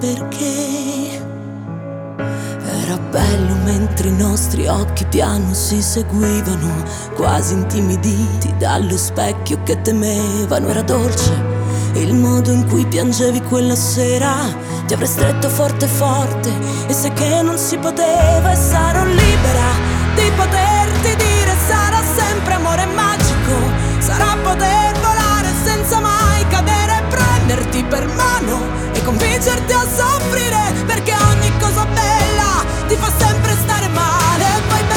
perché era bello mentre i nostri occhi piano si seguivano, quasi intimiditi dallo specchio che temevano. Era dolce il modo in cui piangevi quella sera, ti avrei stretto forte forte e sai che non si poteva, e sarò libera di poter